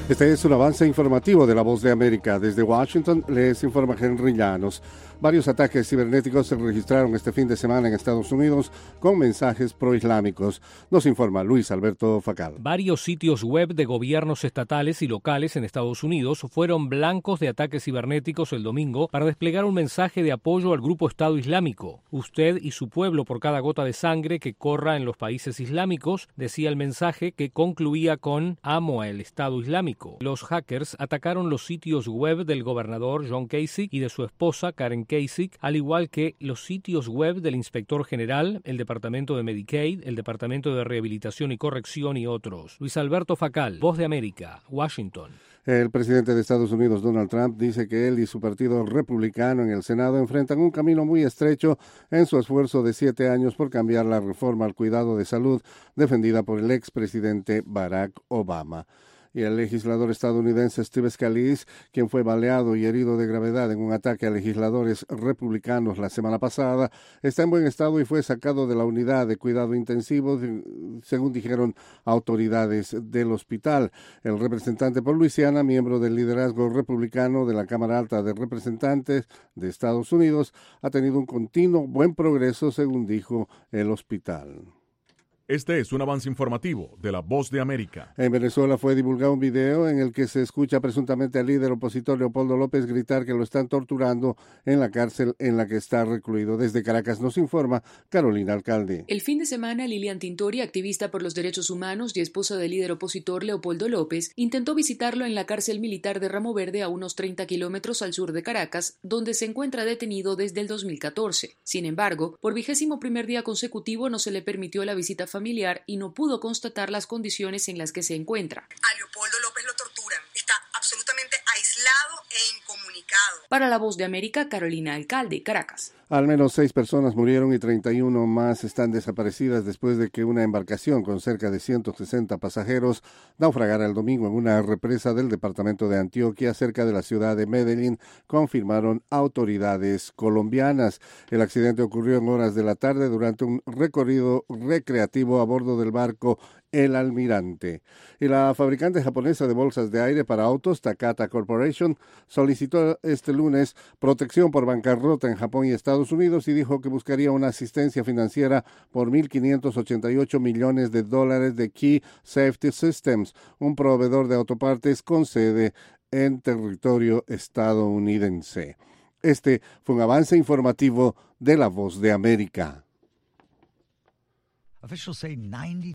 Este es un avance informativo de La Voz de América. Desde Washington les informa Henry Llanos. Varios ataques cibernéticos se registraron este fin de semana en Estados Unidos con mensajes proislámicos. Nos informa Luis Alberto Facal. Varios sitios web de gobiernos estatales y locales en Estados Unidos fueron blancos de ataques cibernéticos el domingo para desplegar un mensaje de apoyo al grupo Estado Islámico. Usted y su pueblo por cada gota de sangre que corra en los países islámicos, decía el mensaje, que concluía con "amo al Estado Islámico". Los hackers atacaron los sitios web del gobernador John Kasich y de su esposa Karen Kasich, al igual que los sitios web del inspector general, el Departamento de Medicaid, el Departamento de Rehabilitación y Corrección y otros. Luis Alberto Facal, Voz de América, Washington. El presidente de Estados Unidos, Donald Trump, dice que él y su partido republicano en el Senado enfrentan un camino muy estrecho en su esfuerzo de 7 años por cambiar la reforma al cuidado de salud defendida por el expresidente Barack Obama. Y el legislador estadounidense Steve Scalise, quien fue baleado y herido de gravedad en un ataque a legisladores republicanos la semana pasada, está en buen estado y fue sacado de la unidad de cuidado intensivo, según dijeron autoridades del hospital. El representante por Luisiana, miembro del liderazgo republicano de la Cámara Alta de Representantes de Estados Unidos, ha tenido un continuo buen progreso, según dijo el hospital. Este es un avance informativo de La Voz de América. En Venezuela fue divulgado un video en el que se escucha presuntamente al líder opositor Leopoldo López gritar que lo están torturando en la cárcel en la que está recluido. Desde Caracas nos informa Carolina Alcalde. El fin de semana, Lilian Tintori, activista por los derechos humanos y esposa del líder opositor Leopoldo López, intentó visitarlo en la cárcel militar de Ramo Verde a unos 30 kilómetros al sur de Caracas, donde se encuentra detenido desde el 2014. Sin embargo, por 21º día consecutivo no se le permitió la visita familiar y no pudo constatar las condiciones en las que se encuentra. A Leopoldo López lo torturan. Está absolutamente aislado e incomunicado. Para La Voz de América, Carolina Alcalde, Caracas. Al menos 6 personas murieron y 31 más están desaparecidas después de que una embarcación con cerca de 160 pasajeros naufragara el domingo en una represa del departamento de Antioquia cerca de la ciudad de Medellín, confirmaron autoridades colombianas. El accidente ocurrió en horas de la tarde durante un recorrido recreativo a bordo del barco El Almirante. Y la fabricante japonesa de bolsas de aire para autos, Takata Corporation, solicitó este lunes protección por bancarrota en Japón y Estados Unidos y dijo que buscaría una asistencia financiera por $1,588 millones de Key Safety Systems, un proveedor de autopartes con sede en territorio estadounidense. Este fue un avance informativo de La Voz de América.